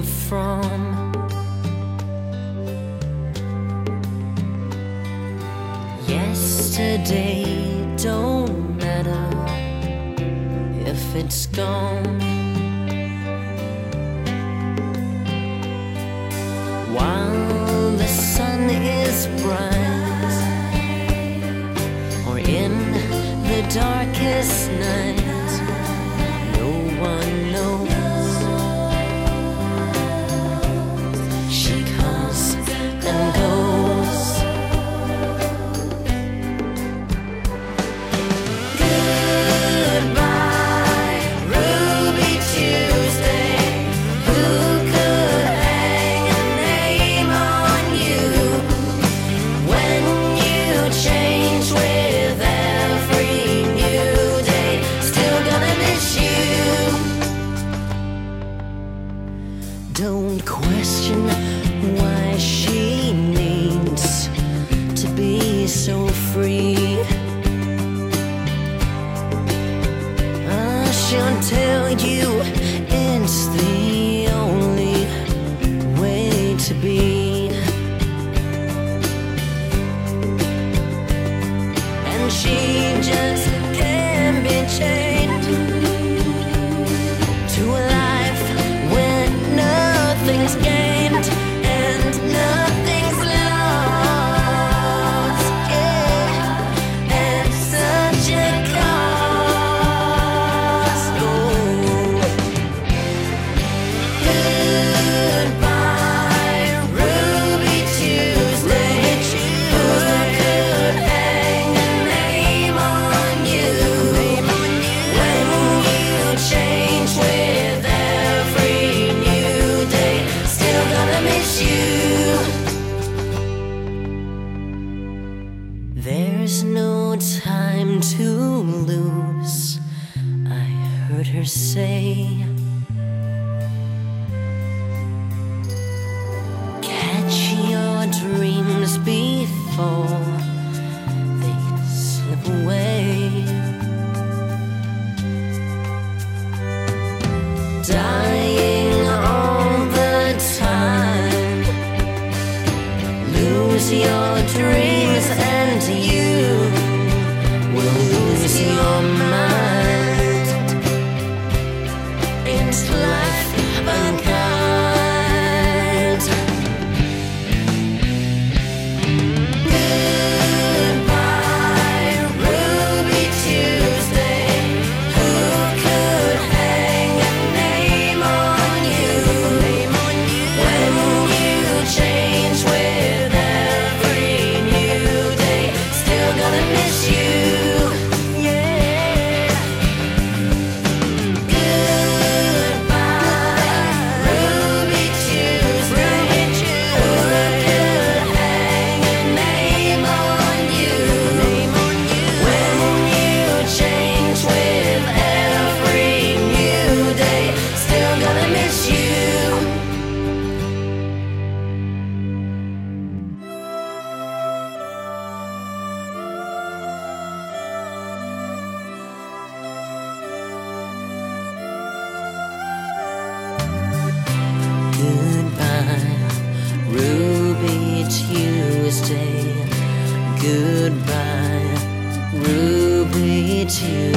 came from. Yesterday don't matter if it's gone. While the sun is bright, or in the darkest night, no one knows. She comes and goes. Goodbye, Ruby Tuesday. Who could hang a name on you when you change with every new day? Still gonna miss you. Don't question why she needs to be so free. She'll tell you it's the only way to be. And she just can't be chained to a life where nothing's gained and nothing's lost. Yeah, at such a cost. Oh. Goodbye, Ruby Tuesday. Who could hang a name on you when you change with every new day? Still gonna miss you. There's no time to lose, I heard her say. Catch your dreams before they slip away. Dying all the time. Lose your dreams and you will lose your mind. It's life unkind. Goodbye, Ruby Tuesday. Who could hang a name on you when you change with every new day? Still gonna miss you. Yeah. Goodbye, Ruby Tuesday. Who could hang a name on you when you change with every new day? Still gonna miss you. Goodbye, Ruby Tuesday. Goodbye, Ruby Tuesday.